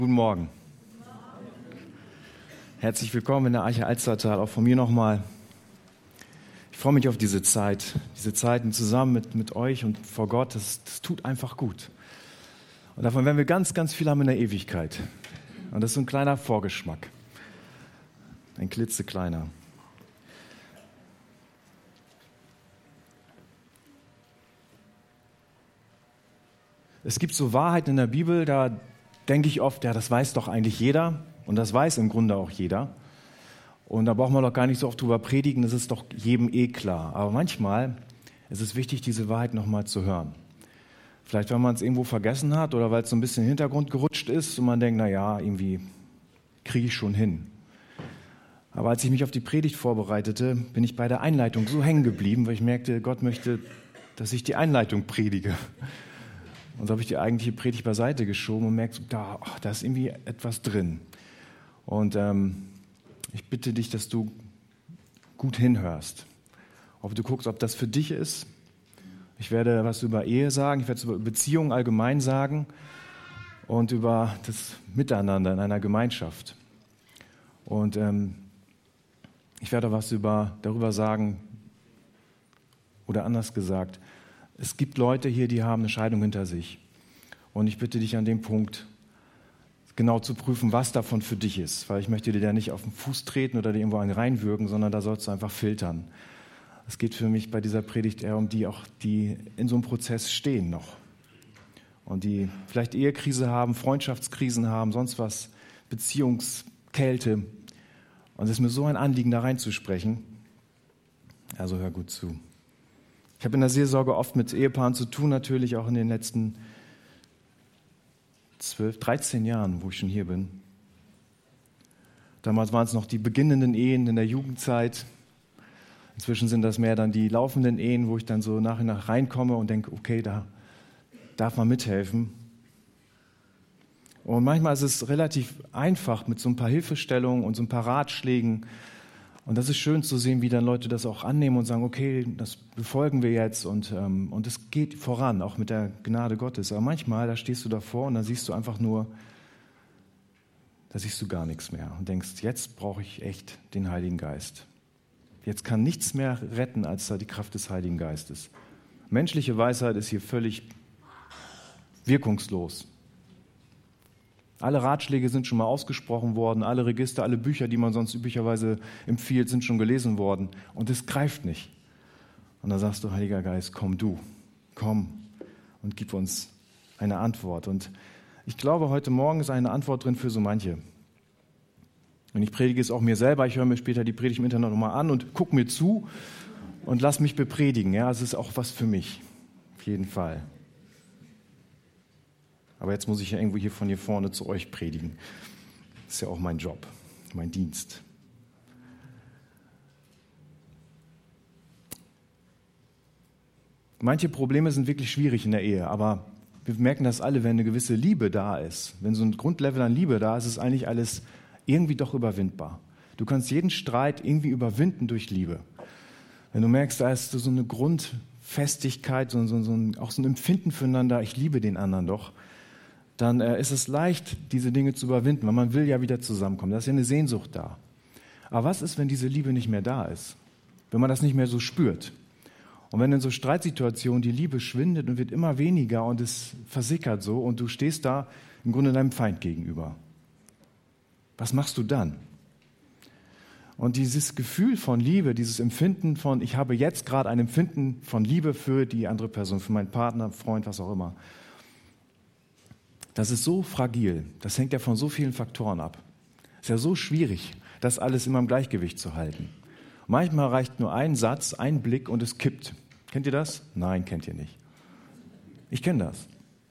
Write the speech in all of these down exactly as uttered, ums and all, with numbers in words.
Guten Morgen. Herzlich willkommen in der Arche Alstertal, auch von mir nochmal. Ich freue mich auf diese Zeit, diese Zeiten zusammen mit, mit euch und vor Gott, das, das tut einfach gut. Und davon werden wir ganz, ganz viel haben in der Ewigkeit. Und das ist so ein kleiner Vorgeschmack, ein klitzekleiner. Es gibt so Wahrheiten in der Bibel, da denke ich oft, ja, das weiß doch eigentlich jeder und das weiß im Grunde auch jeder. Und da braucht man doch gar nicht so oft drüber predigen, das ist doch jedem eh klar. Aber manchmal ist es wichtig, diese Wahrheit nochmal zu hören. Vielleicht, weil man es irgendwo vergessen hat oder weil es so ein bisschen in den Hintergrund gerutscht ist und man denkt, na ja, irgendwie kriege ich schon hin. Aber als ich mich auf die Predigt vorbereitete, bin ich bei der Einleitung so hängen geblieben, weil ich merkte, Gott möchte, dass ich die Einleitung predige. Und so habe ich die eigentliche Predigt beiseite geschoben und merkte, da, ach, da ist irgendwie etwas drin. Und ähm, ich bitte dich, dass du gut hinhörst. Ob du guckst, ob das für dich ist. Ich werde was über Ehe sagen, ich werde über Beziehungen allgemein sagen und über das Miteinander in einer Gemeinschaft. Und ähm, ich werde was über, darüber sagen, oder anders gesagt, es gibt Leute hier, die haben eine Scheidung hinter sich. Und ich bitte dich an dem Punkt, genau zu prüfen, was davon für dich ist. Weil ich möchte dir da nicht auf den Fuß treten oder dir irgendwo einen reinwürgen, sondern da sollst du einfach filtern. Es geht für mich bei dieser Predigt eher um die, auch die in so einem Prozess stehen noch. Und die vielleicht Ehekrise haben, Freundschaftskrisen haben, sonst was, Beziehungskälte. Und es ist mir so ein Anliegen, da reinzusprechen. Also hör gut zu. Ich habe in der Seelsorge oft mit Ehepaaren zu tun, natürlich auch in den letzten zwölf, dreizehn Jahren, wo ich schon hier bin. Damals waren es noch die beginnenden Ehen in der Jugendzeit. Inzwischen sind das mehr dann die laufenden Ehen, wo ich dann so nach und nach reinkomme und denke, okay, da darf man mithelfen. Und manchmal ist es relativ einfach mit so ein paar Hilfestellungen und so ein paar Ratschlägen. Und das ist schön zu sehen, wie dann Leute das auch annehmen und sagen, okay, das befolgen wir jetzt und ähm, und es geht voran, auch mit der Gnade Gottes. Aber manchmal, da stehst du davor und da siehst du einfach nur, da siehst du gar nichts mehr und denkst, jetzt brauche ich echt den Heiligen Geist. Jetzt kann nichts mehr retten als da die Kraft des Heiligen Geistes. Menschliche Weisheit ist hier völlig wirkungslos. Alle Ratschläge sind schon mal ausgesprochen worden, alle Register, alle Bücher, die man sonst üblicherweise empfiehlt, sind schon gelesen worden. Und es greift nicht. Und da sagst du, Heiliger Geist, komm du, komm und gib uns eine Antwort. Und ich glaube, heute Morgen ist eine Antwort drin für so manche. Und ich predige es auch mir selber, ich höre mir später die Predigt im Internet nochmal an und gucke mir zu und lass mich bepredigen. Ja, es ist auch was für mich, auf jeden Fall. Aber jetzt muss ich ja irgendwo hier von hier vorne zu euch predigen. Das ist ja auch mein Job, mein Dienst. Manche Probleme sind wirklich schwierig in der Ehe, aber wir merken das alle, wenn eine gewisse Liebe da ist. Wenn so ein Grundlevel an Liebe da ist, ist eigentlich alles irgendwie doch überwindbar. Du kannst jeden Streit irgendwie überwinden durch Liebe. Wenn du merkst, da ist so eine Grundfestigkeit, so, so, so ein, auch so ein Empfinden füreinander, ich liebe den anderen doch, dann äh, ist es leicht, diese Dinge zu überwinden, weil man will ja wieder zusammenkommen. Da ist ja eine Sehnsucht da. Aber was ist, wenn diese Liebe nicht mehr da ist? Wenn man das nicht mehr so spürt? Und wenn in so Streitsituationen die Liebe schwindet und wird immer weniger und es versickert so und du stehst da im Grunde deinem Feind gegenüber. Was machst du dann? Und dieses Gefühl von Liebe, dieses Empfinden von, ich habe jetzt gerade ein Empfinden von Liebe für die andere Person, für meinen Partner, Freund, was auch immer, das ist so fragil, das hängt ja von so vielen Faktoren ab. Es ist ja so schwierig, das alles immer im Gleichgewicht zu halten. Manchmal reicht nur ein Satz, ein Blick und es kippt. Kennt ihr das? Nein, kennt ihr nicht. Ich kenne das.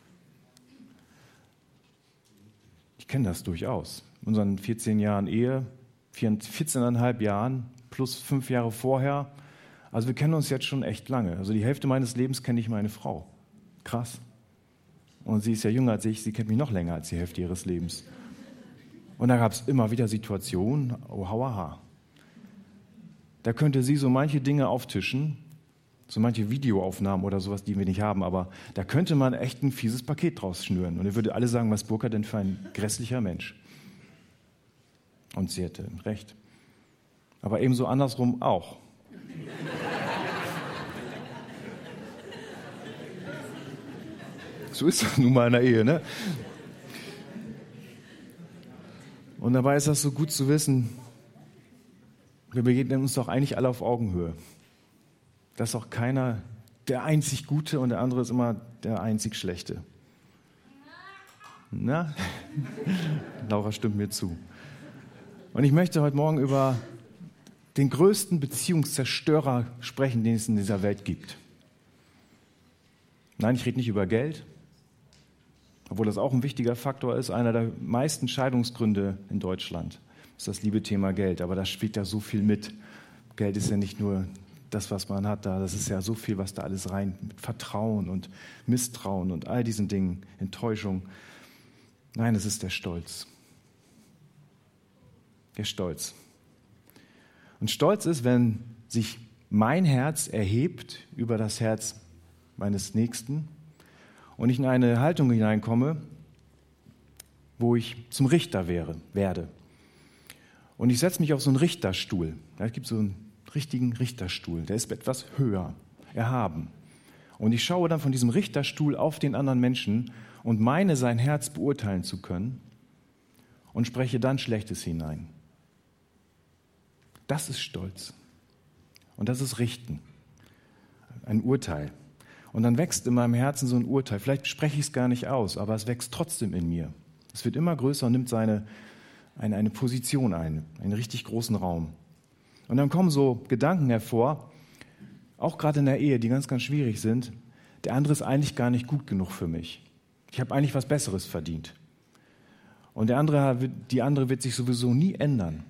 Ich kenne das durchaus. In unseren vierzehn Jahren Ehe, vierzehneinhalb Jahren plus fünf Jahre vorher. Also wir kennen uns jetzt schon echt lange. Also die Hälfte meines Lebens kenne ich meine Frau. Krass. Und sie ist ja jünger als ich, sie kennt mich noch länger als die Hälfte ihres Lebens. Und da gab es immer wieder Situationen, oh hauaha. Da könnte sie so manche Dinge auftischen, So manche Videoaufnahmen oder sowas, die wir nicht haben, aber da könnte man echt ein fieses Paket draus schnüren. Und ihr würdet alle sagen, was Burkhard denn für ein grässlicher Mensch. Und sie hätte recht. Aber ebenso andersrum auch. So ist das nun mal in der Ehe, ne? Und dabei ist das so gut zu wissen, wir begegnen uns doch eigentlich alle auf Augenhöhe. Da ist auch keiner der einzig Gute und der andere ist immer der einzig Schlechte. Na? Laura stimmt mir zu. Und ich möchte heute Morgen über den größten Beziehungszerstörer sprechen, den es in dieser Welt gibt. Nein, ich rede nicht über Geld, obwohl das auch ein wichtiger Faktor ist. Einer der meisten Scheidungsgründe in Deutschland ist das liebe Thema Geld. Aber da spielt ja so viel mit. Geld ist ja nicht nur das, was man hat da. Das ist ja so viel, was da alles rein mit Vertrauen und Misstrauen und all diesen Dingen, Enttäuschung. Nein, es ist der Stolz. Der Stolz. Und Stolz ist, wenn sich mein Herz erhebt über das Herz meines Nächsten und ich in eine Haltung hineinkomme, wo ich zum Richter wäre, werde. Und ich setze mich auf so einen Richterstuhl. Da gibt es so einen richtigen Richterstuhl, der ist etwas höher, erhaben. Und ich schaue dann von diesem Richterstuhl auf den anderen Menschen und meine, sein Herz beurteilen zu können und spreche dann Schlechtes hinein. Das ist Stolz. Und das ist Richten. Ein Urteil. Und dann wächst in meinem Herzen so ein Urteil. Vielleicht spreche ich es gar nicht aus, aber es wächst trotzdem in mir. Es wird immer größer und nimmt seine, eine, eine Position ein, einen richtig großen Raum. Und dann kommen so Gedanken hervor, auch gerade in der Ehe, die ganz, ganz schwierig sind. Der andere ist eigentlich gar nicht gut genug für mich. Ich habe eigentlich was Besseres verdient. Und der andere, die andere wird sich sowieso nie ändern.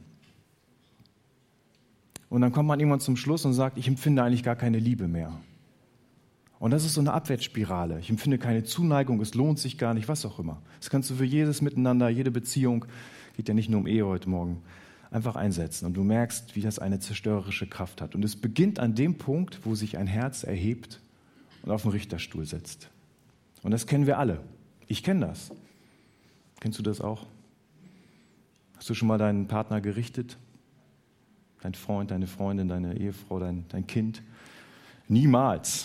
Und dann kommt man irgendwann zum Schluss und sagt, ich empfinde eigentlich gar keine Liebe mehr. Und das ist so eine Abwärtsspirale. Ich empfinde keine Zuneigung, es lohnt sich gar nicht, was auch immer. Das kannst du für jedes Miteinander, jede Beziehung, geht ja nicht nur um Ehe heute Morgen, einfach einsetzen. Und du merkst, wie das eine zerstörerische Kraft hat. Und es beginnt an dem Punkt, wo sich ein Herz erhebt und auf den Richterstuhl setzt. Und das kennen wir alle. Ich kenne das. Kennst du das auch? Hast du schon mal deinen Partner gerichtet? Dein Freund, deine Freundin, deine Ehefrau, dein, dein Kind? Niemals.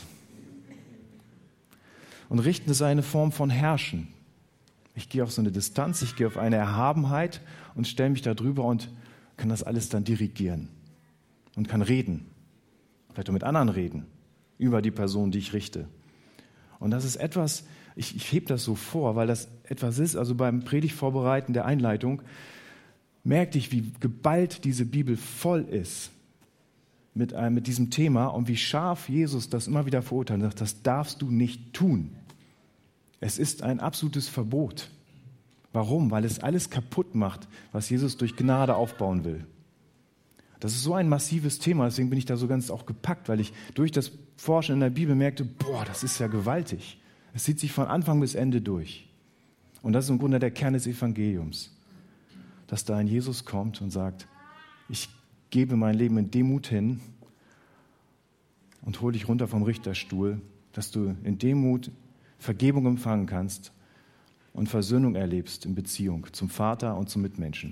Und richten ist eine Form von Herrschen. Ich gehe auf so eine Distanz, ich gehe auf eine Erhabenheit und stelle mich da drüber und kann das alles dann dirigieren und kann reden, vielleicht auch mit anderen reden, über die Person, die ich richte. Und das ist etwas, ich, ich hebe das so vor, weil das etwas ist, also beim Predigtvorbereiten der Einleitung, merkte ich, wie geballt diese Bibel voll ist mit, äh, mit diesem Thema und wie scharf Jesus das immer wieder verurteilt und sagt, das darfst du nicht tun. Es ist ein absolutes Verbot. Warum? Weil es alles kaputt macht, was Jesus durch Gnade aufbauen will. Das ist so ein massives Thema, deswegen bin ich da so ganz auch gepackt, weil ich durch das Forschen in der Bibel merkte, boah, das ist ja gewaltig. Es zieht sich von Anfang bis Ende durch. Und das ist im Grunde der Kern des Evangeliums, dass da ein Jesus kommt und sagt, ich gebe mein Leben in Demut hin und hole dich runter vom Richterstuhl, dass du in Demut Vergebung empfangen kannst und Versöhnung erlebst in Beziehung zum Vater und zum Mitmenschen.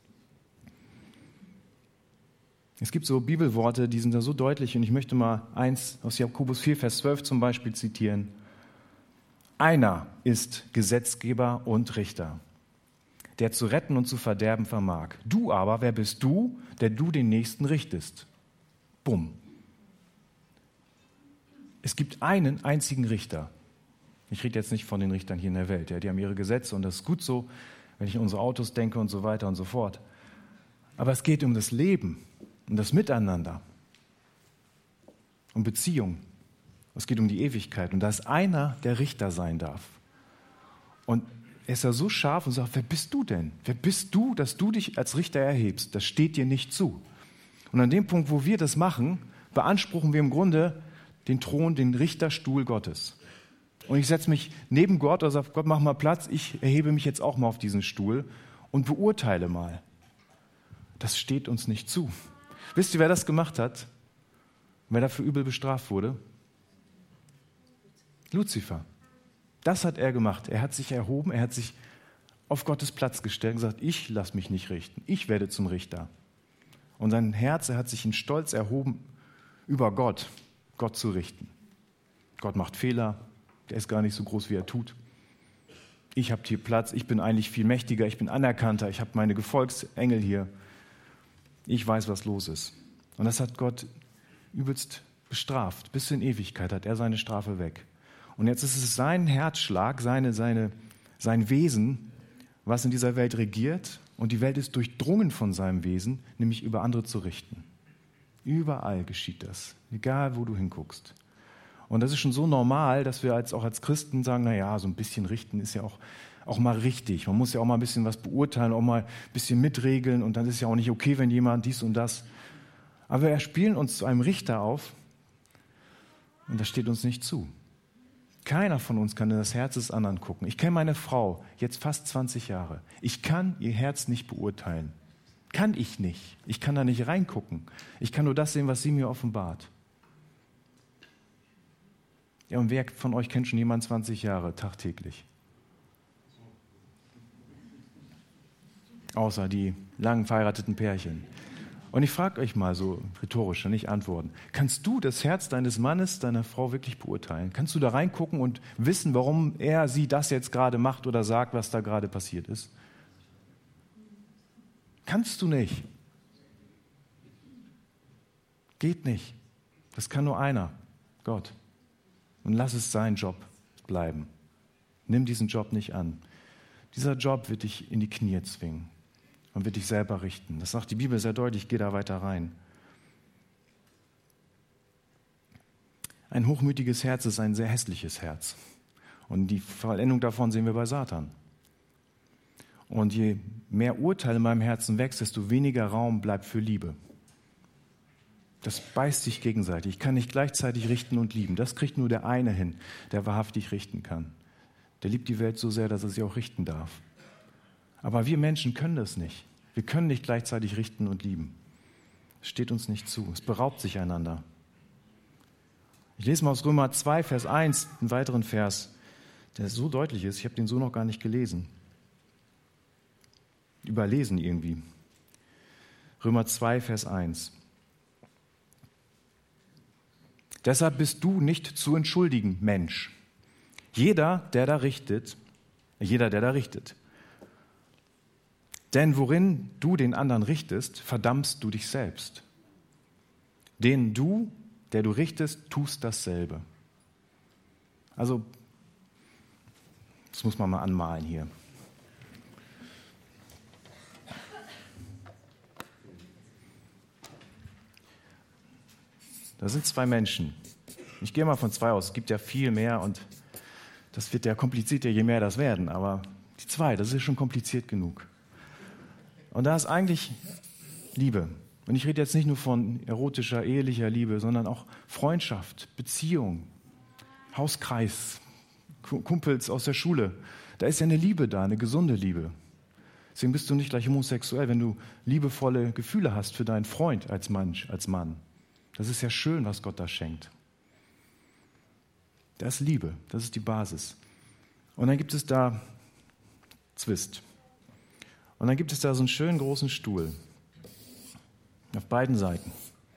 Es gibt so Bibelworte, die sind da so deutlich und ich möchte mal eins aus Jakobus vier, Vers zwölf zum Beispiel zitieren. Einer ist Gesetzgeber und Richter, der zu retten und zu verderben vermag. Du aber, wer bist du, der du den Nächsten richtest? Bumm. Es gibt einen einzigen Richter. Ich rede jetzt nicht von den Richtern hier in der Welt. Ja, die haben ihre Gesetze und das ist gut so, wenn ich an unsere Autos denke und so weiter und so fort. Aber es geht um das Leben, um das Miteinander, um Beziehung. Es geht um die Ewigkeit. Und da ist einer, der Richter sein darf. Und er ist ja so scharf und sagt, wer bist du denn? Wer bist du, dass du dich als Richter erhebst? Das steht dir nicht zu. Und an dem Punkt, wo wir das machen, beanspruchen wir im Grunde den Thron, den Richterstuhl Gottes. Und ich setze mich neben Gott und sage, Gott, mach mal Platz, ich erhebe mich jetzt auch mal auf diesen Stuhl und beurteile mal. Das steht uns nicht zu. Wisst ihr, wer das gemacht hat? Wer dafür übel bestraft wurde? Luzifer. Das hat er gemacht. Er hat sich erhoben, er hat sich auf Gottes Platz gestellt und gesagt, ich lasse mich nicht richten, ich werde zum Richter. Und sein Herz, er hat sich in Stolz erhoben, über Gott, Gott zu richten. Gott macht Fehler, der ist gar nicht so groß, wie er tut. Ich habe hier Platz, ich bin eigentlich viel mächtiger, ich bin anerkannter, ich habe meine Gefolgsengel hier. Ich weiß, was los ist. Und das hat Gott übelst bestraft. Bis in Ewigkeit hat er seine Strafe weg. Und jetzt ist es sein Herzschlag, seine, seine, sein Wesen, was in dieser Welt regiert. Und die Welt ist durchdrungen von seinem Wesen, nämlich über andere zu richten. Überall geschieht das, egal wo du hinguckst. Und das ist schon so normal, dass wir als, auch als Christen sagen, naja, so ein bisschen richten ist ja auch, auch mal richtig. Man muss ja auch mal ein bisschen was beurteilen, auch mal ein bisschen mitregeln. Und dann ist ja auch nicht okay, wenn jemand dies und das. Aber wir spielen uns zu einem Richter auf und das steht uns nicht zu. Keiner von uns kann in das Herz des anderen gucken. Ich kenne meine Frau jetzt fast zwanzig Jahre. Ich kann ihr Herz nicht beurteilen. Kann ich nicht. Ich kann da nicht reingucken. Ich kann nur das sehen, was sie mir offenbart. Ja, und wer von euch kennt schon jemanden zwanzig Jahre tagtäglich? Außer die lang verheirateten Pärchen. Und ich frage euch mal so rhetorisch, nicht antworten. Kannst du das Herz deines Mannes, deiner Frau wirklich beurteilen? Kannst du da reingucken und wissen, warum er, sie das jetzt gerade macht oder sagt, was da gerade passiert ist? Kannst du nicht. Geht nicht. Das kann nur einer, Gott. Und lass es sein Job bleiben. Nimm diesen Job nicht an. Dieser Job wird dich in die Knie zwingen und wird dich selber richten. Das sagt die Bibel sehr deutlich, geh da weiter rein. Ein hochmütiges Herz ist ein sehr hässliches Herz. Und die Vollendung davon sehen wir bei Satan. Und je mehr Urteil in meinem Herzen wächst, desto weniger Raum bleibt für Liebe. Das beißt sich gegenseitig. Ich kann nicht gleichzeitig richten und lieben. Das kriegt nur der eine hin, der wahrhaftig richten kann. Der liebt die Welt so sehr, dass er sie auch richten darf. Aber wir Menschen können das nicht. Wir können nicht gleichzeitig richten und lieben. Es steht uns nicht zu. Es beraubt sich einander. Ich lese mal aus Römer zwei, Vers eins, einen weiteren Vers, der so deutlich ist. Ich habe den so noch gar nicht gelesen. Überlesen irgendwie. Römer zwei, Vers eins. Deshalb bist du nicht zu entschuldigen, Mensch. Jeder, der da richtet, jeder, der da richtet. Denn worin du den anderen richtest, verdammst du dich selbst. Den du, der du richtest, tust dasselbe. Also, das muss man mal anmalen hier. Da sind zwei Menschen. Ich gehe mal von zwei aus. Es gibt ja viel mehr und das wird ja komplizierter, je mehr das werden. Aber die zwei, das ist schon kompliziert genug. Und da ist eigentlich Liebe. Und ich rede jetzt nicht nur von erotischer, ehelicher Liebe, sondern auch Freundschaft, Beziehung, Hauskreis, Kumpels aus der Schule. Da ist ja eine Liebe da, eine gesunde Liebe. Deswegen bist du nicht gleich homosexuell, wenn du liebevolle Gefühle hast für deinen Freund als Mann, als Mann. Das ist ja schön, was Gott da schenkt. Das ist Liebe, das ist die Basis. Und dann gibt es da Zwist. Und dann gibt es da so einen schönen großen Stuhl. Auf beiden Seiten.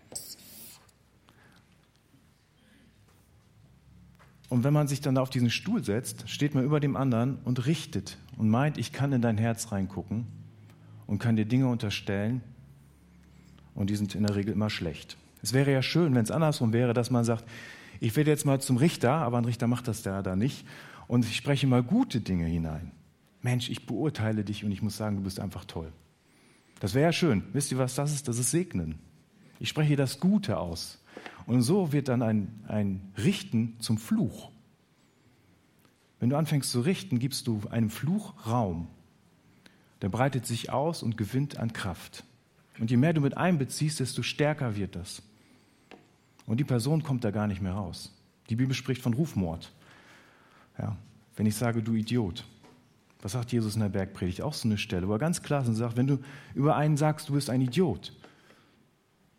Und wenn man sich dann da auf diesen Stuhl setzt, steht man über dem anderen und richtet und meint, ich kann in dein Herz reingucken und kann dir Dinge unterstellen und die sind in der Regel immer schlecht. Es wäre ja schön, wenn es andersrum wäre, dass man sagt, ich werde jetzt mal zum Richter, aber ein Richter macht das ja da nicht und ich spreche mal gute Dinge hinein. Mensch, ich beurteile dich und ich muss sagen, du bist einfach toll. Das wäre ja schön. Wisst ihr, was das ist? Das ist Segnen. Ich spreche das Gute aus. Und so wird dann ein, ein Richten zum Fluch. Wenn du anfängst zu richten, gibst du einem Fluch Raum. Der breitet sich aus und gewinnt an Kraft. Und je mehr du mit einbeziehst, desto stärker wird das. Und die Person kommt da gar nicht mehr raus. Die Bibel spricht von Rufmord. Ja, wenn ich sage, du Idiot. Was sagt Jesus in der Bergpredigt? Auch so eine Stelle, wo er ganz klar sagt, wenn du über einen sagst, du bist ein Idiot,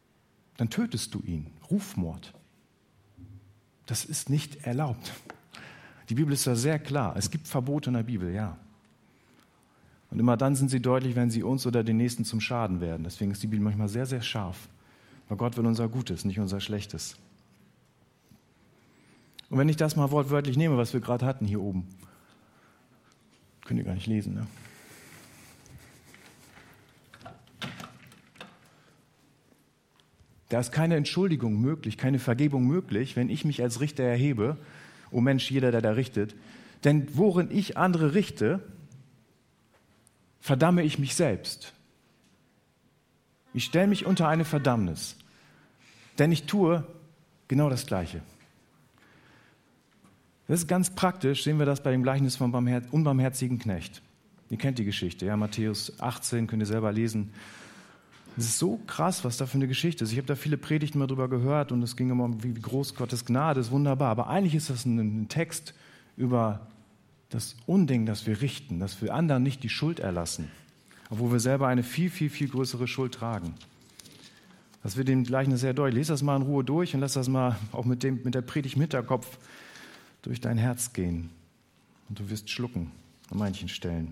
dann tötest du ihn. Rufmord. Das ist nicht erlaubt. Die Bibel ist da sehr klar. Es gibt Verbote in der Bibel, ja. Und immer dann sind sie deutlich, wenn sie uns oder den Nächsten zum Schaden werden. Deswegen ist die Bibel manchmal sehr, sehr scharf. Weil Gott will unser Gutes, nicht unser Schlechtes. Und wenn ich das mal wortwörtlich nehme, was wir gerade hatten hier oben, könnt ihr gar nicht lesen, ne? Da ist keine Entschuldigung möglich, keine Vergebung möglich, wenn ich mich als Richter erhebe. Oh Mensch, jeder, der da richtet. Denn worin ich andere richte, verdamme ich mich selbst. Ich stelle mich unter eine Verdammnis. Denn ich tue genau das Gleiche. Das ist ganz praktisch, sehen wir das bei dem Gleichnis vom unbarmherzigen Knecht. Ihr kennt die Geschichte, ja, Matthäus achtzehn, könnt ihr selber lesen. Es ist so krass, was da für eine Geschichte ist. Ich habe da viele Predigten mal drüber gehört und es ging immer um, wie groß Gottes Gnade ist, wunderbar. Aber eigentlich ist das ein, ein Text über das Unding, das wir richten, dass wir anderen nicht die Schuld erlassen, obwohl wir selber eine viel, viel, viel größere Schuld tragen. Das wird dem Gleichnis sehr deutlich. Lies das mal in Ruhe durch und lass das mal auch mit, dem, mit der Predigt im Hinterkopf durch dein Herz gehen. Und du wirst schlucken an manchen Stellen.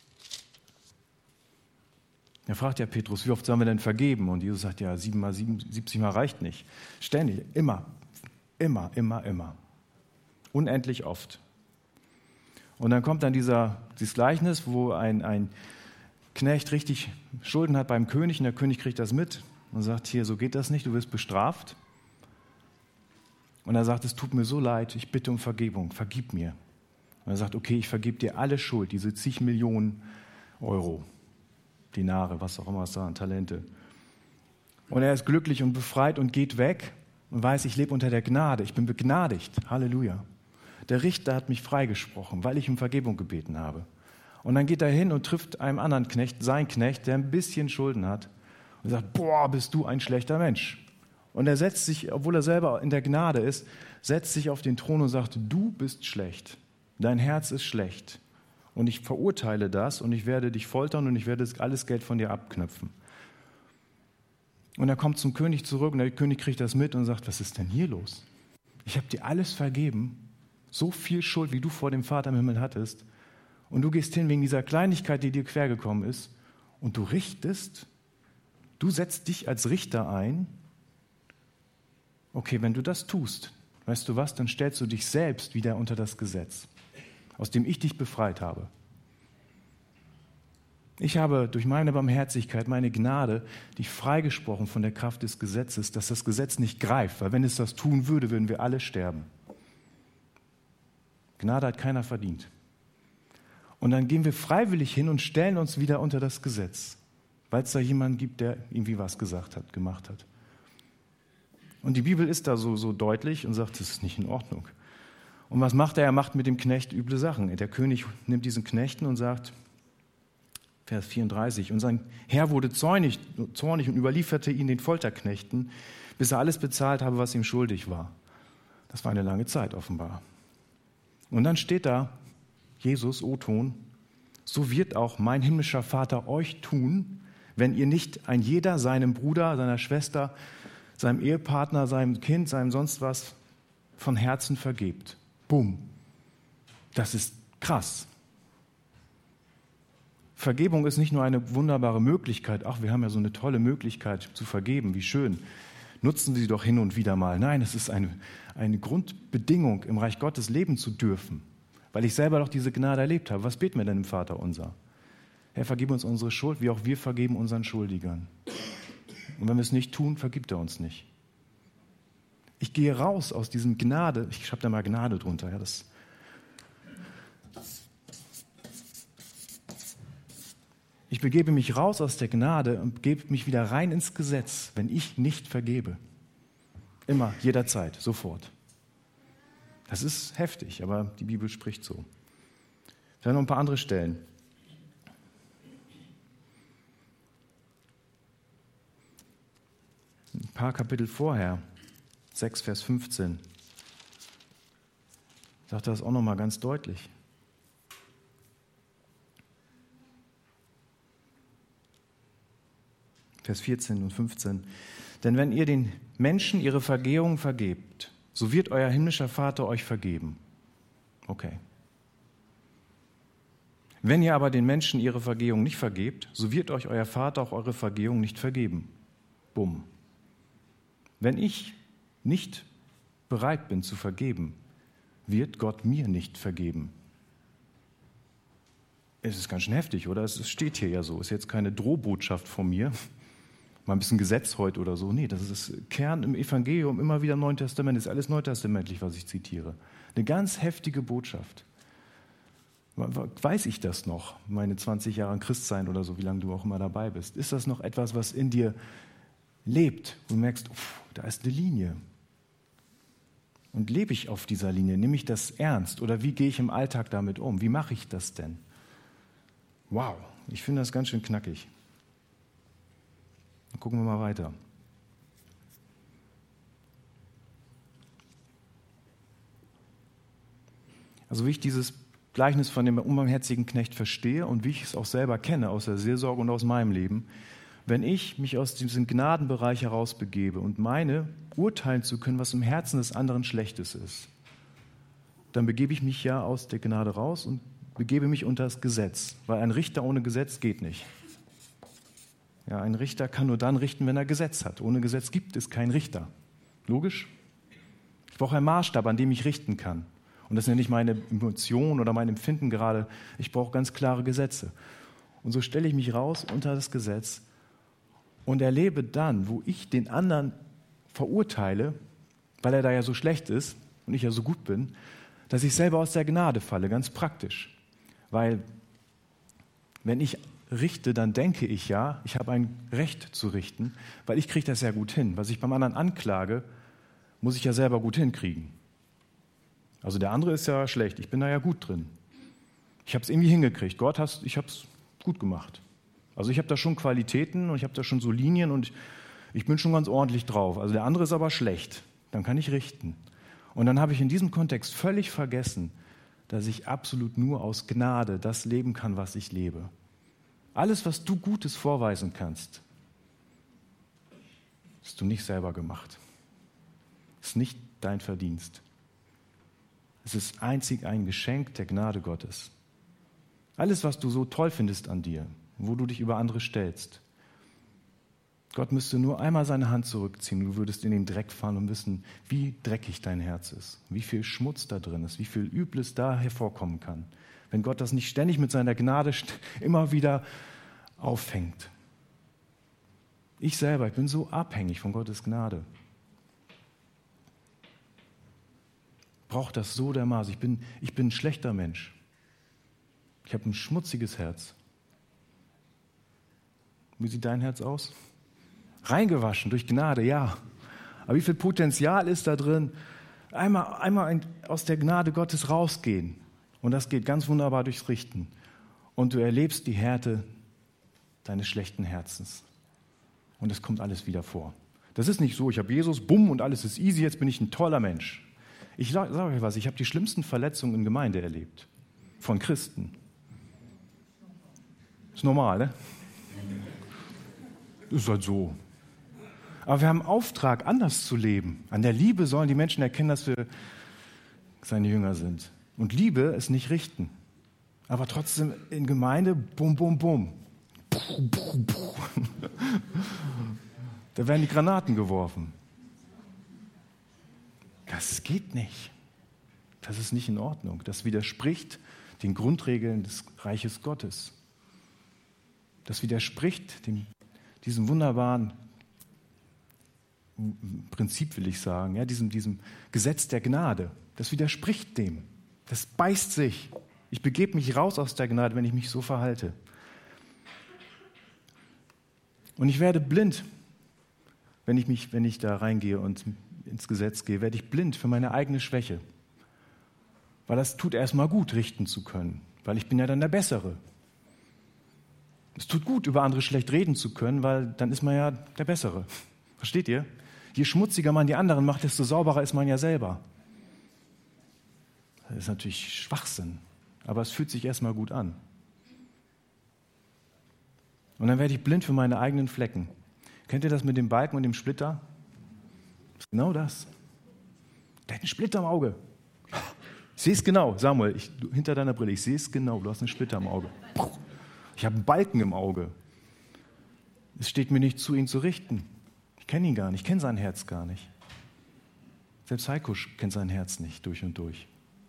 Er fragt ja Petrus, wie oft sollen wir denn vergeben? Und Jesus sagt, ja, sieben mal sieben, siebzig Mal reicht nicht. Ständig, immer, immer, immer, immer. Unendlich oft. Und dann kommt dann dieser, dieses Gleichnis, wo ein, ein Knecht richtig Schulden hat beim König und der König kriegt das mit und sagt, hier, so geht das nicht, du wirst bestraft. Und er sagt, es tut mir so leid, ich bitte um Vergebung, vergib mir. Und er sagt, okay, ich vergib dir alle Schuld, diese zig Millionen Euro. Dinare, was auch immer es da an Talente. Und er ist glücklich und befreit und geht weg und weiß, ich lebe unter der Gnade, ich bin begnadigt. Halleluja. Der Richter hat mich freigesprochen, weil ich um Vergebung gebeten habe. Und dann geht er hin und trifft einen anderen Knecht, sein Knecht, der ein bisschen Schulden hat und sagt, boah, bist du ein schlechter Mensch. Und er setzt sich, obwohl er selber in der Gnade ist, setzt sich auf den Thron und sagt, du bist schlecht, dein Herz ist schlecht. Und ich verurteile das und ich werde dich foltern und ich werde alles Geld von dir abknöpfen. Und er kommt zum König zurück und der König kriegt das mit und sagt, was ist denn hier los? Ich habe dir alles vergeben, so viel Schuld, wie du vor dem Vater im Himmel hattest. Und du gehst hin wegen dieser Kleinigkeit, die dir quergekommen ist und du richtest, du setzt dich als Richter ein. Okay, wenn du das tust, weißt du was, dann stellst du dich selbst wieder unter das Gesetz, aus dem ich dich befreit habe. Ich habe durch meine Barmherzigkeit, meine Gnade, dich freigesprochen von der Kraft des Gesetzes, dass das Gesetz nicht greift, weil wenn es das tun würde, würden wir alle sterben. Gnade hat keiner verdient. Und dann gehen wir freiwillig hin und stellen uns wieder unter das Gesetz, weil es da jemanden gibt, der irgendwie was gesagt hat, gemacht hat. Und die Bibel ist da so, so deutlich und sagt, das ist nicht in Ordnung. Und was macht er? Er macht mit dem Knecht üble Sachen. Der König nimmt diesen Knechten und sagt, Vers vierunddreißig, und sein Herr wurde zornig, zornig und überlieferte ihn den Folterknechten, bis er alles bezahlt habe, was ihm schuldig war. Das war eine lange Zeit offenbar. Und dann steht da, Jesus, O-Ton, so wird auch mein himmlischer Vater euch tun, wenn ihr nicht ein jeder seinem Bruder, seiner Schwester, seinem Ehepartner, seinem Kind, seinem sonst was von Herzen vergebt. Bumm. Das ist krass. Vergebung ist nicht nur eine wunderbare Möglichkeit, ach, wir haben ja so eine tolle Möglichkeit zu vergeben, wie schön. Nutzen Sie doch hin und wieder mal. Nein, es ist eine, eine Grundbedingung, im Reich Gottes leben zu dürfen, weil ich selber doch diese Gnade erlebt habe. Was beten wir denn im Vater unser? Herr, vergib uns unsere Schuld, wie auch wir vergeben unseren Schuldigern. Und wenn wir es nicht tun, vergibt er uns nicht. Ich gehe raus aus diesem Gnade, ich schreibe da mal Gnade drunter, ja, das Ich begebe mich raus aus der Gnade und gebe mich wieder rein ins Gesetz, wenn ich nicht vergebe. Immer, jederzeit, sofort. Das ist heftig, aber die Bibel spricht so. Vielleicht noch ein paar andere Stellen. Ein paar Kapitel vorher, sechs, Vers fünfzehn, sagt er das auch nochmal ganz deutlich. Vers vierzehn und fünfzehn. Denn wenn ihr den Menschen ihre Vergehungen vergebt, so wird euer himmlischer Vater euch vergeben. Okay. Wenn ihr aber den Menschen ihre Vergehung nicht vergebt, so wird euch euer Vater auch eure Vergehung nicht vergeben. Bumm. Wenn ich nicht bereit bin zu vergeben, wird Gott mir nicht vergeben. Es ist ganz schön heftig, oder? Es steht hier ja so. Es ist jetzt keine Drohbotschaft von mir. Mal ein bisschen Gesetz heute oder so. Nee, das ist das Kern im Evangelium, immer wieder im Neuen Testament. Das ist alles neutestamentlich, was ich zitiere. Eine ganz heftige Botschaft. Weiß ich das noch, meine zwanzig Jahre Christsein oder so, wie lange du auch immer dabei bist? Ist das noch etwas, was in dir lebt und du merkst, uff, da ist eine Linie? Und lebe ich auf dieser Linie? Nehme ich das ernst? Oder wie gehe ich im Alltag damit um? Wie mache ich das denn? Wow, ich finde das ganz schön knackig. Dann gucken wir mal weiter. Also wie ich dieses Gleichnis von dem unbarmherzigen Knecht verstehe und wie ich es auch selber kenne aus der Seelsorge und aus meinem Leben, wenn ich mich aus diesem Gnadenbereich herausbegebe und meine, urteilen zu können, was im Herzen des anderen Schlechtes ist, dann begebe ich mich ja aus der Gnade raus und begebe mich unter das Gesetz, weil ein Richter ohne Gesetz geht nicht. Ja, ein Richter kann nur dann richten, wenn er Gesetz hat. Ohne Gesetz gibt es keinen Richter. Logisch? Ich brauche einen Maßstab, an dem ich richten kann. Und das ist ja nicht meine Emotion oder mein Empfinden gerade. Ich brauche ganz klare Gesetze. Und so stelle ich mich raus unter das Gesetz und erlebe dann, wo ich den anderen verurteile, weil er da ja so schlecht ist und ich ja so gut bin, dass ich selber aus der Gnade falle, ganz praktisch. Weil wenn ich richte, dann denke ich ja, ich habe ein Recht zu richten, weil ich kriege das ja gut hin. Was ich beim anderen anklage, muss ich ja selber gut hinkriegen. Also der andere ist ja schlecht, ich bin da ja gut drin. Ich habe es irgendwie hingekriegt. Gott, hast, ich habe es gut gemacht. Also ich habe da schon Qualitäten und ich habe da schon so Linien und ich, ich bin schon ganz ordentlich drauf. Also der andere ist aber schlecht. Dann kann ich richten. Und dann habe ich in diesem Kontext völlig vergessen, dass ich absolut nur aus Gnade das leben kann, was ich lebe. Alles, was du Gutes vorweisen kannst, hast du nicht selber gemacht. Ist nicht dein Verdienst. Es ist einzig ein Geschenk der Gnade Gottes. Alles, was du so toll findest an dir, wo du dich über andere stellst, Gott müsste nur einmal seine Hand zurückziehen, du würdest in den Dreck fahren und wissen, wie dreckig dein Herz ist, wie viel Schmutz da drin ist, wie viel Übles da hervorkommen kann, wenn Gott das nicht ständig mit seiner Gnade immer wieder auffängt. Ich selber, ich bin so abhängig von Gottes Gnade. Braucht das so dermaßen. Ich bin, ich bin ein schlechter Mensch. Ich habe ein schmutziges Herz. Wie sieht dein Herz aus? Reingewaschen durch Gnade, ja. Aber wie viel Potenzial ist da drin? Einmal, einmal aus der Gnade Gottes rausgehen. Und das geht ganz wunderbar durchs Richten. Und du erlebst die Härte deines schlechten Herzens. Und es kommt alles wieder vor. Das ist nicht so, ich habe Jesus, bumm, und alles ist easy, jetzt bin ich ein toller Mensch. Ich sage euch was, ich habe die schlimmsten Verletzungen in Gemeinde erlebt. Von Christen. Ist normal, ne? Ist halt so. Aber wir haben einen Auftrag, anders zu leben. An der Liebe sollen die Menschen erkennen, dass wir seine Jünger sind. Und Liebe ist nicht richten. Aber trotzdem in Gemeinde, bum, bum, bum. Da werden die Granaten geworfen. Das geht nicht. Das ist nicht in Ordnung. Das widerspricht den Grundregeln des Reiches Gottes. Das widerspricht dem, diesem wunderbaren Prinzip, will ich sagen, ja, diesem, diesem Gesetz der Gnade. Das widerspricht dem. Das beißt sich. Ich begebe mich raus aus der Gnade, wenn ich mich so verhalte. Und ich werde blind, wenn ich, mich, wenn ich da reingehe und ins Gesetz gehe, werde ich blind für meine eigene Schwäche. Weil das tut erstmal gut, richten zu können, weil ich bin ja dann der Bessere. Es tut gut, über andere schlecht reden zu können, weil dann ist man ja der Bessere. Versteht ihr? Je schmutziger man die anderen macht, desto sauberer ist man ja selber. Das ist natürlich Schwachsinn, aber es fühlt sich erstmal gut an. Und dann werde ich blind für meine eigenen Flecken. Kennt ihr das mit dem Balken und dem Splitter? Das ist genau das. Der hat einen Splitter im Auge. Ich sehe es genau, Samuel, ich, du, hinter deiner Brille, ich sehe es genau, du hast einen Splitter im Auge. Ich habe einen Balken im Auge. Es steht mir nicht zu, ihn zu richten. Ich kenne ihn gar nicht, ich kenne sein Herz gar nicht. Selbst Heiko kennt sein Herz nicht durch und durch.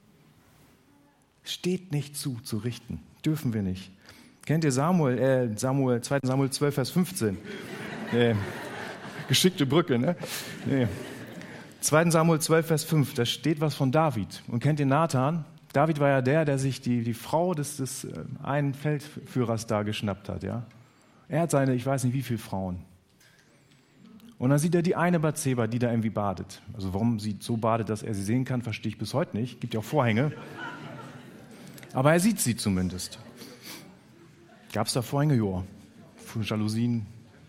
Es steht nicht zu, zu richten. Dürfen wir nicht. Kennt ihr Samuel, äh, Samuel, zweiter Samuel zwölf, Vers fünfzehn? Nee. Geschickte Brücke, ne? Nee. zweiter Samuel zwölf, Vers fünf, da steht was von David. Und kennt ihr Nathan? David war ja der, der sich die, die Frau des, des äh, einen Feldführers da geschnappt hat. Ja? Er hat seine, ich weiß nicht wie viele Frauen. Und dann sieht er die eine Bathseba, die da irgendwie badet. Also warum sie so badet, dass er sie sehen kann, verstehe ich bis heute nicht. Gibt ja auch Vorhänge. Aber er sieht sie zumindest. Gab es da Vorhänge? Ja. Von Jalousien.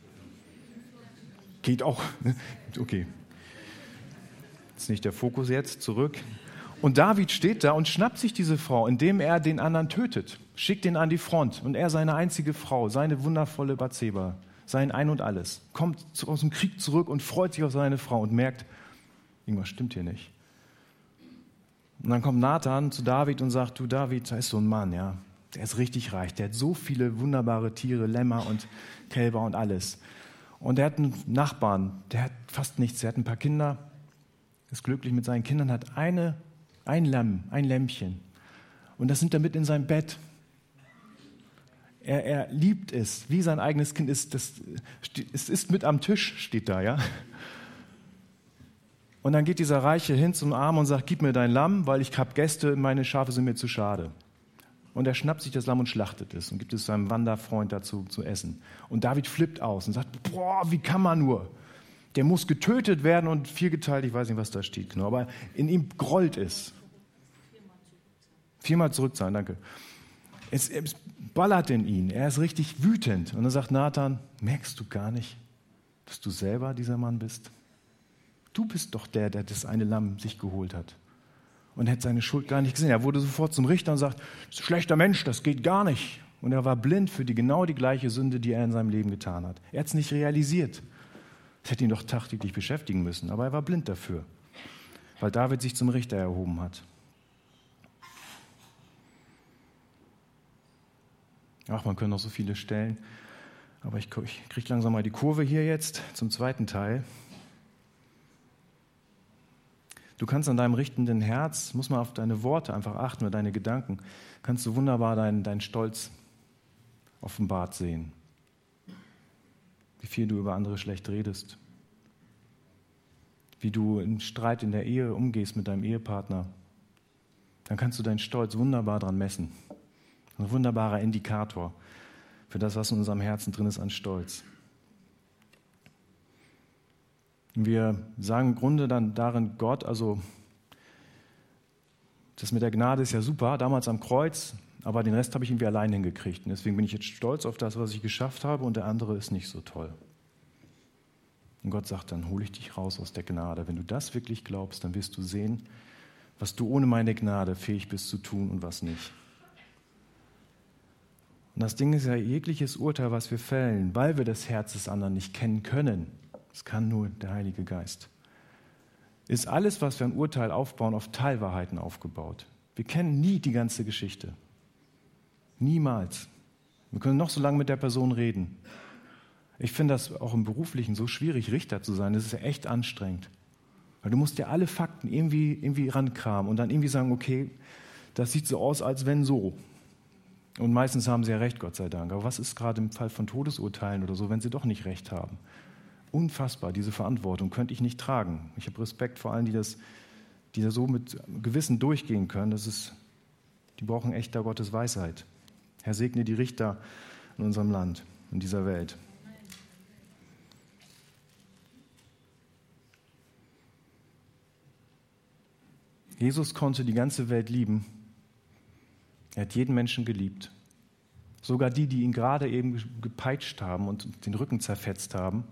Geht auch. Okay. Das ist nicht der Fokus jetzt. Zurück. Und David steht da und schnappt sich diese Frau, indem er den anderen tötet. Schickt ihn an die Front. Und er, seine einzige Frau, seine wundervolle Bathseba, sein Ein und Alles, kommt aus dem Krieg zurück und freut sich auf seine Frau und merkt, irgendwas stimmt hier nicht. Und dann kommt Nathan zu David und sagt, du David, da ist so ein Mann, ja, der ist richtig reich, der hat so viele wunderbare Tiere, Lämmer und Kälber und alles. Und er hat einen Nachbarn, der hat fast nichts, der hat ein paar Kinder, ist glücklich mit seinen Kindern, hat eine, ein Lamm, ein Lämmchen. Und das nimmt er mit in sein Bett. Er, er liebt es, wie sein eigenes Kind ist. Das, es ist mit am Tisch, steht da, ja. Und dann geht dieser Reiche hin zum Armen und sagt, gib mir dein Lamm, weil ich habe Gäste, meine Schafe sind mir zu schade. Und er schnappt sich das Lamm und schlachtet es und gibt es seinem Wanderfreund dazu zu essen. Und David flippt aus und sagt, boah, wie kann man nur? Der muss getötet werden und viergeteilt, ich weiß nicht, was da steht genau, aber in ihm grollt es. Viermal zurück sein, danke. Es, es ballert in ihn, er ist richtig wütend. Und dann sagt Nathan, merkst du gar nicht, dass du selber dieser Mann bist? Du bist doch der, der das eine Lamm sich geholt hat. Und er hat seine Schuld gar nicht gesehen. Er wurde sofort zum Richter und sagt, das ist ein schlechter Mensch, das geht gar nicht. Und er war blind für die genau die gleiche Sünde, die er in seinem Leben getan hat. Er hat es nicht realisiert. Das hätte ihn doch tagtäglich beschäftigen müssen, aber er war blind dafür, weil David sich zum Richter erhoben hat. Ach, man könnte noch so viele Stellen, aber ich, ich kriege langsam mal die Kurve hier jetzt zum zweiten Teil. Du kannst an deinem richtenden Herz, muss man auf deine Worte einfach achten, oder deine Gedanken, kannst du wunderbar deinen, deinen Stolz offenbart sehen. Wie viel du über andere schlecht redest. Wie du im Streit in der Ehe umgehst mit deinem Ehepartner. Dann kannst du deinen Stolz wunderbar dran messen. Ein wunderbarer Indikator für das, was in unserem Herzen drin ist an Stolz. Wir sagen im Grunde dann darin, Gott, also das mit der Gnade ist ja super, damals am Kreuz, aber den Rest habe ich irgendwie allein hingekriegt. Und deswegen bin ich jetzt stolz auf das, was ich geschafft habe, und der andere ist nicht so toll. Und Gott sagt, dann hole ich dich raus aus der Gnade. Wenn du das wirklich glaubst, dann wirst du sehen, was du ohne meine Gnade fähig bist zu tun und was nicht. Und das Ding ist ja, jegliches Urteil, was wir fällen, weil wir das Herz des anderen nicht kennen können, das kann nur der Heilige Geist, ist alles, was wir an Urteil aufbauen, auf Teilwahrheiten aufgebaut. Wir kennen nie die ganze Geschichte. Niemals. Wir können noch so lange mit der Person reden. Ich finde das auch im Beruflichen so schwierig, Richter zu sein. Das ist ja echt anstrengend. Weil du musst ja alle Fakten irgendwie, irgendwie rankramen und dann irgendwie sagen, okay, das sieht so aus, als wenn so. Und meistens haben sie ja recht, Gott sei Dank. Aber was ist gerade im Fall von Todesurteilen oder so, wenn sie doch nicht recht haben? Unfassbar, diese Verantwortung könnte ich nicht tragen. Ich habe Respekt vor allen, die das, die da so mit Gewissen durchgehen können. Das ist, die brauchen echt da Gottes Weisheit. Herr, segne die Richter in unserem Land, in dieser Welt. Jesus konnte die ganze Welt lieben. Er hat jeden Menschen geliebt. Sogar die, die ihn gerade eben gepeitscht haben und den Rücken zerfetzt haben,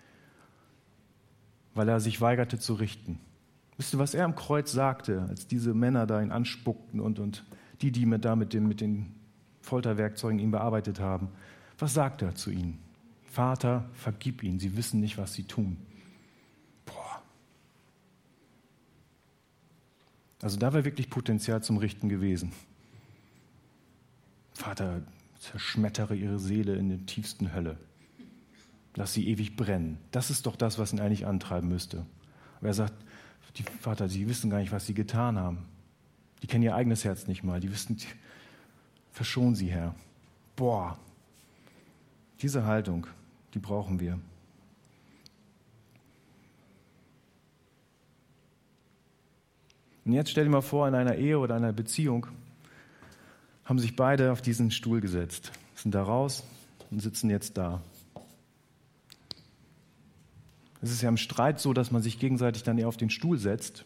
weil er sich weigerte zu richten. Wisst ihr, was er am Kreuz sagte, als diese Männer da ihn anspuckten und, und die, die mit, da mit, dem, mit den Folterwerkzeugen ihn bearbeitet haben? Was sagt er zu ihnen? Vater, vergib ihnen, sie wissen nicht, was sie tun. Boah. Also da wäre wirklich Potenzial zum Richten gewesen. Vater, zerschmettere ihre Seele in der tiefsten Hölle. Lass sie ewig brennen. Das ist doch das, was ihn eigentlich antreiben müsste. Aber er sagt, die Vater, sie wissen gar nicht, was sie getan haben. Die kennen ihr eigenes Herz nicht mal. Die wissen, verschon sie, Herr. Boah, diese Haltung, die brauchen wir. Und jetzt stell dir mal vor, in einer Ehe oder einer Beziehung haben sich beide auf diesen Stuhl gesetzt, sind da raus und sitzen jetzt da. Es ist ja im Streit so, dass man sich gegenseitig dann eher auf den Stuhl setzt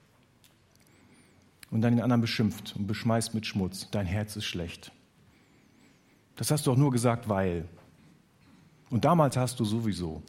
und dann den anderen beschimpft und beschmeißt mit Schmutz. Dein Herz ist schlecht. Das hast du auch nur gesagt, weil. Und damals hast du sowieso.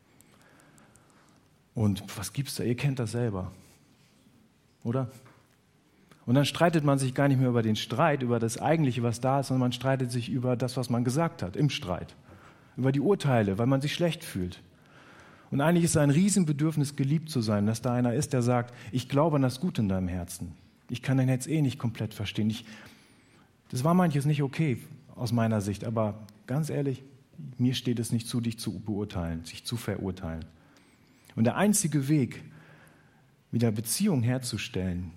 Und was gibt's da? Ihr kennt das selber. Oder? Und dann streitet man sich gar nicht mehr über den Streit, über das Eigentliche, was da ist, sondern man streitet sich über das, was man gesagt hat, im Streit. Über die Urteile, weil man sich schlecht fühlt. Und eigentlich ist es ein Riesenbedürfnis, geliebt zu sein, dass da einer ist, der sagt, ich glaube an das Gute in deinem Herzen. Ich kann dein Herz eh nicht komplett verstehen. Ich, das war manches nicht okay aus meiner Sicht, aber ganz ehrlich, mir steht es nicht zu, dich zu beurteilen, sich zu verurteilen. Und der einzige Weg, wieder Beziehung herzustellen,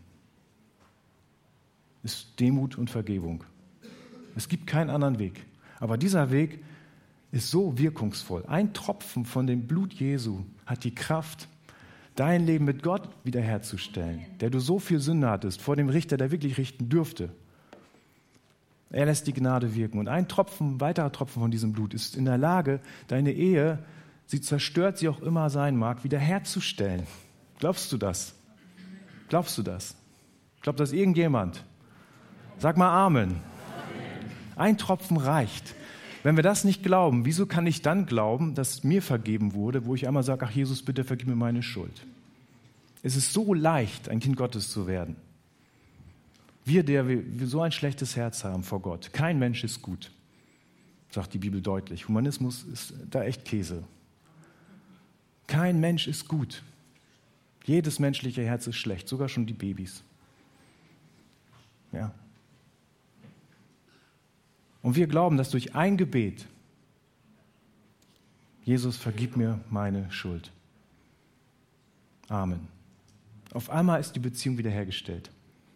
ist Demut und Vergebung. Es gibt keinen anderen Weg. Aber dieser Weg ist so wirkungsvoll. Ein Tropfen von dem Blut Jesu hat die Kraft, dein Leben mit Gott wiederherzustellen, der du so viel Sünde hattest, vor dem Richter, der wirklich richten dürfte. Er lässt die Gnade wirken. Und ein Tropfen, ein weiterer Tropfen von diesem Blut ist in der Lage, deine Ehe, sie zerstört sie auch immer sein mag, wiederherzustellen. Glaubst du das? Glaubst du das? Glaubt das irgendjemand? Sag mal Amen. Ein Tropfen reicht. Wenn wir das nicht glauben, wieso kann ich dann glauben, dass mir vergeben wurde, wo ich einmal sage, ach Jesus, bitte vergib mir meine Schuld? Es ist so leicht, ein Kind Gottes zu werden. Wir, der wir so ein schlechtes Herz haben vor Gott. Kein Mensch ist gut, sagt die Bibel deutlich. Humanismus ist da echt Käse. Kein Mensch ist gut. Jedes menschliche Herz ist schlecht, sogar schon die Babys. Ja. Und wir glauben, dass durch ein Gebet, Jesus, vergib mir meine Schuld. Amen. Auf einmal ist die Beziehung wiederhergestellt.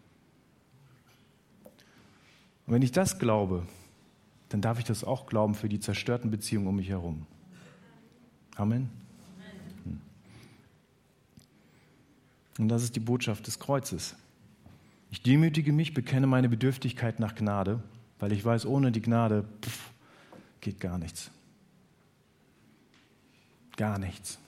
Und wenn ich das glaube, dann darf ich das auch glauben für die zerstörten Beziehungen um mich herum. Amen. Hm. Und das ist die Botschaft des Kreuzes. Ich demütige mich, bekenne meine Bedürftigkeit nach Gnade, weil ich weiß, ohne die Gnade pff, geht gar nichts. Gar nichts.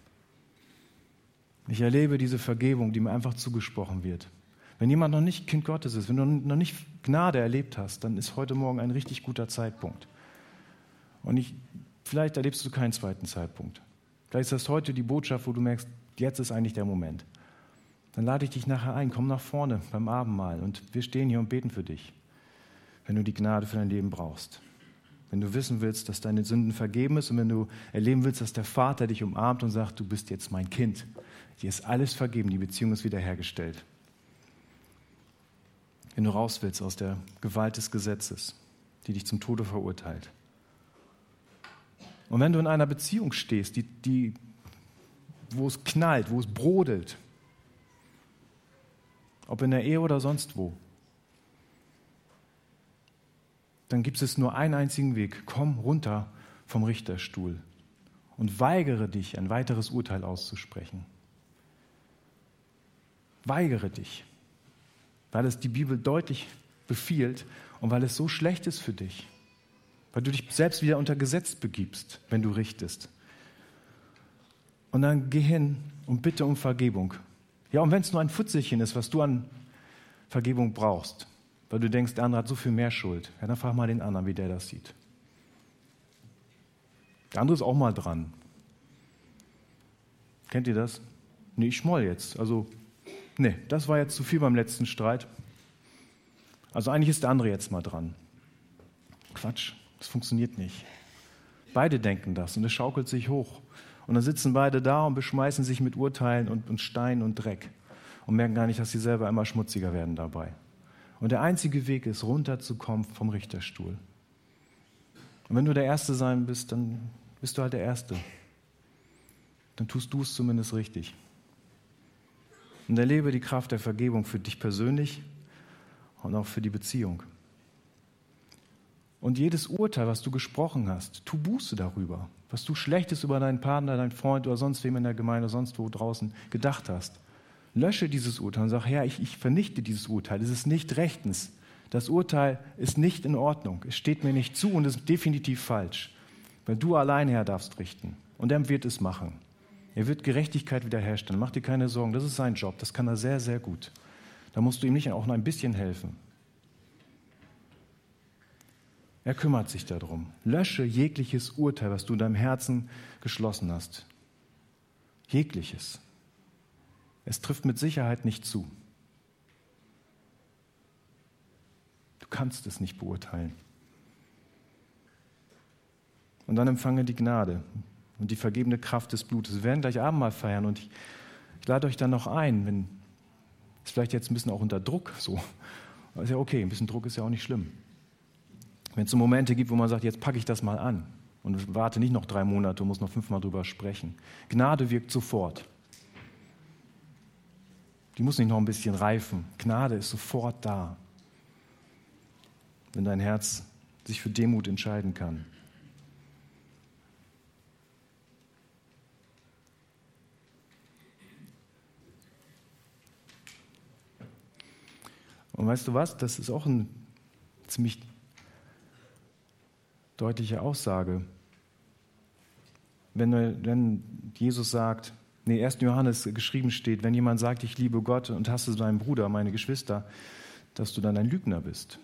Ich erlebe diese Vergebung, die mir einfach zugesprochen wird. Wenn jemand noch nicht Kind Gottes ist, wenn du noch nicht Gnade erlebt hast, dann ist heute Morgen ein richtig guter Zeitpunkt. Und ich, vielleicht erlebst du keinen zweiten Zeitpunkt. Vielleicht ist das heute die Botschaft, wo du merkst, jetzt ist eigentlich der Moment. Dann lade ich dich nachher ein, komm nach vorne beim Abendmahl und wir stehen hier und beten für dich, wenn du die Gnade für dein Leben brauchst. Wenn du wissen willst, dass deine Sünden vergeben ist und wenn du erleben willst, dass der Vater dich umarmt und sagt, du bist jetzt mein Kind. Dir ist alles vergeben, die Beziehung ist wiederhergestellt. Wenn du raus willst aus der Gewalt des Gesetzes, die dich zum Tode verurteilt. Und wenn du in einer Beziehung stehst, die, die, wo es knallt, wo es brodelt, ob in der Ehe oder sonst wo, dann gibt es nur einen einzigen Weg. Komm runter vom Richterstuhl und weigere dich, ein weiteres Urteil auszusprechen. Weigere dich, weil es die Bibel deutlich befiehlt und weil es so schlecht ist für dich, weil du dich selbst wieder unter Gesetz begibst, wenn du richtest. Und dann geh hin und bitte um Vergebung. Ja, und wenn es nur ein Futzelchen ist, was du an Vergebung brauchst, weil du denkst, der andere hat so viel mehr Schuld, ja, dann frag mal den anderen, wie der das sieht. Der andere ist auch mal dran. Kennt ihr das? Nee, ich schmoll jetzt. Also, nee, das war jetzt zu viel beim letzten Streit. Also eigentlich ist der andere jetzt mal dran. Quatsch, das funktioniert nicht. Beide denken das und es schaukelt sich hoch. Und dann sitzen beide da und beschmeißen sich mit Urteilen und, und Stein und Dreck. und merken gar nicht, dass sie selber immer schmutziger werden dabei. Und der einzige Weg ist, runterzukommen vom Richterstuhl. Und wenn du der Erste sein bist, dann bist du halt der Erste. Dann tust du es zumindest richtig. Und erlebe die Kraft der Vergebung für dich persönlich und auch für die Beziehung. Und jedes Urteil, was du gesprochen hast, tu Buße darüber. Was du Schlechtes über deinen Partner, deinen Freund oder sonst wem in der Gemeinde, sonst wo draußen gedacht hast. Lösche dieses Urteil und sag, Herr, ich, ich vernichte dieses Urteil. Es ist nicht rechtens. Das Urteil ist nicht in Ordnung. Es steht mir nicht zu und ist definitiv falsch. Weil du allein, Herr, darfst richten. Und er wird es machen. Er wird Gerechtigkeit wiederherstellen. Mach dir keine Sorgen, das ist sein Job. Das kann er sehr, sehr gut. Da musst du ihm nicht auch noch ein bisschen helfen. Er kümmert sich darum. Lösche jegliches Urteil, was du in deinem Herzen geschlossen hast. Jegliches. Es trifft mit Sicherheit nicht zu. Du kannst es nicht beurteilen. Und dann empfange die Gnade und die vergebende Kraft des Blutes. Wir werden gleich Abendmahl feiern und ich, ich lade euch dann noch ein, wenn ist vielleicht jetzt ein bisschen auch unter Druck so. Ist ja okay, ein bisschen Druck ist ja auch nicht schlimm. Wenn es so Momente gibt, wo man sagt, jetzt packe ich das mal an und warte nicht noch drei Monate und muss noch fünfmal drüber sprechen. Gnade wirkt sofort. Die muss nicht noch ein bisschen reifen. Gnade ist sofort da, wenn dein Herz sich für Demut entscheiden kann. Und weißt du was? Das ist auch eine ziemlich deutliche Aussage. Wenn, wenn Jesus sagt, nee, ersten Johannes geschrieben steht, wenn jemand sagt, ich liebe Gott und hasse deinen Bruder, meine Geschwister, dass du dann ein Lügner bist.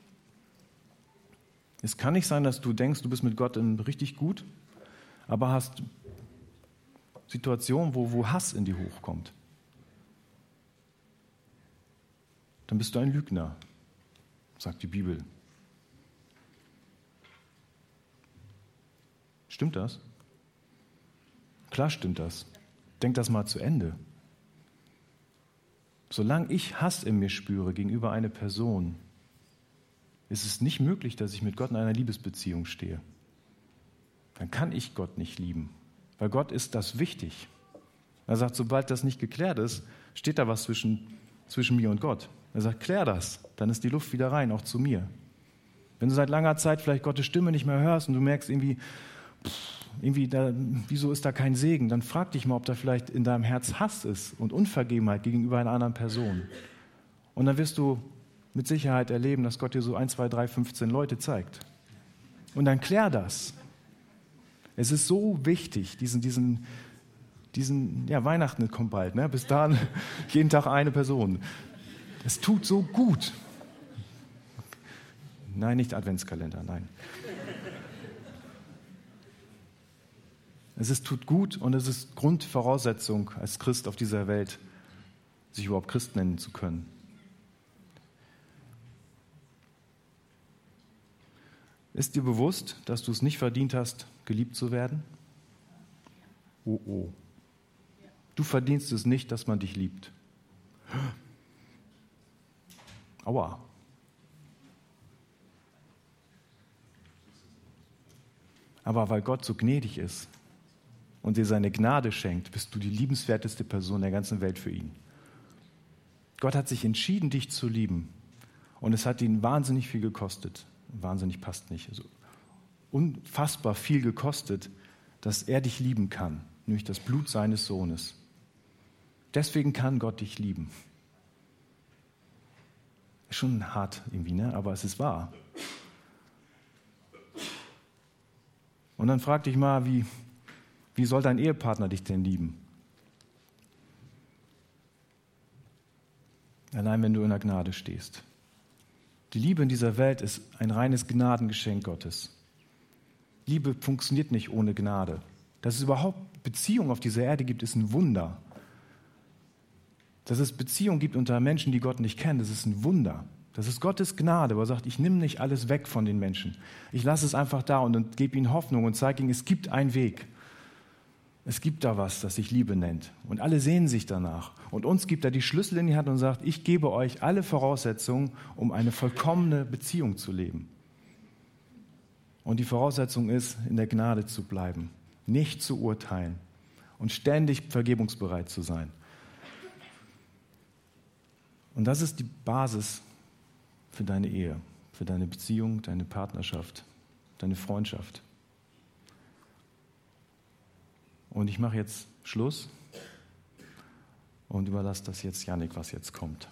Es kann nicht sein, dass du denkst, du bist mit Gott richtig gut, aber hast Situationen, wo, wo Hass in dir hochkommt. Dann bist du ein Lügner, sagt die Bibel. Stimmt das? Klar stimmt das. Denk das mal zu Ende. Solange ich Hass in mir spüre gegenüber einer Person, ist es nicht möglich, dass ich mit Gott in einer Liebesbeziehung stehe. Dann kann ich Gott nicht lieben, weil Gott ist das wichtig. Er sagt, sobald das nicht geklärt ist, steht da was zwischen, zwischen mir und Gott. Er sagt, klär das, dann ist die Luft wieder rein, auch zu mir. Wenn du seit langer Zeit vielleicht Gottes Stimme nicht mehr hörst und du merkst irgendwie, pff, irgendwie da, wieso ist da kein Segen, dann frag dich mal, ob da vielleicht in deinem Herz Hass ist und Unvergebenheit gegenüber einer anderen Person. Und dann wirst du mit Sicherheit erleben, dass Gott dir so eins, zwei, drei, fünfzehn Leute zeigt. Und dann klär das. Es ist so wichtig, diesen, diesen, diesen ja, Weihnachten kommt bald, ne? Bis dahin jeden Tag eine Person. Es tut so gut. Nein, nicht Adventskalender, nein. Es ist, tut gut und es ist Grundvoraussetzung als Christ auf dieser Welt, sich überhaupt Christ nennen zu können. Ist dir bewusst, dass du es nicht verdient hast, geliebt zu werden? Oh, oh. Du verdienst es nicht, dass man dich liebt. Aua. Aber weil Gott so gnädig ist und dir seine Gnade schenkt, bist du die liebenswerteste Person der ganzen Welt für ihn. Gott hat sich entschieden, dich zu lieben. Und es hat ihn wahnsinnig viel gekostet. Wahnsinnig passt nicht. Also unfassbar viel gekostet, dass er dich lieben kann. Nämlich das Blut seines Sohnes. Deswegen kann Gott dich lieben. Ist schon hart irgendwie, ne? Aber es ist wahr. Und dann frag dich mal, wie, wie soll dein Ehepartner dich denn lieben? Allein wenn du in der Gnade stehst. Die Liebe in dieser Welt ist ein reines Gnadengeschenk Gottes. Liebe funktioniert nicht ohne Gnade. Dass es überhaupt Beziehung auf dieser Erde gibt, ist ein Wunder. Dass es Beziehung gibt unter Menschen, die Gott nicht kennen, das ist ein Wunder. Das ist Gottes Gnade, wo er sagt, ich nehme nicht alles weg von den Menschen. Ich lasse es einfach da und, und gebe ihnen Hoffnung und zeige ihnen, es gibt einen Weg. Es gibt da was, das sich Liebe nennt. Und alle sehnen sich danach. Und uns gibt er die Schlüssel in die Hand und sagt, ich gebe euch alle Voraussetzungen, um eine vollkommene Beziehung zu leben. Und die Voraussetzung ist, in der Gnade zu bleiben, nicht zu urteilen und ständig vergebungsbereit zu sein. Und das ist die Basis für deine Ehe, für deine Beziehung, deine Partnerschaft, deine Freundschaft. Und ich mache jetzt Schluss und überlasse das jetzt Jannik, was jetzt kommt.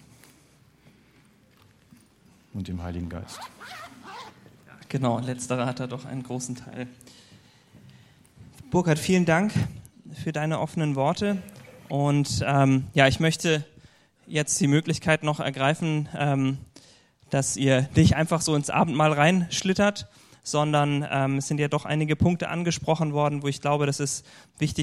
Und dem Heiligen Geist. Genau, letzterer hat da doch einen großen Teil. Burkhard, vielen Dank für deine offenen Worte. Und ähm, ja, ich möchte jetzt die Möglichkeit noch ergreifen, ähm, dass ihr nicht einfach so ins Abendmahl reinschlittert, sondern ähm, es sind ja doch einige Punkte angesprochen worden, wo ich glaube, das ist wichtig,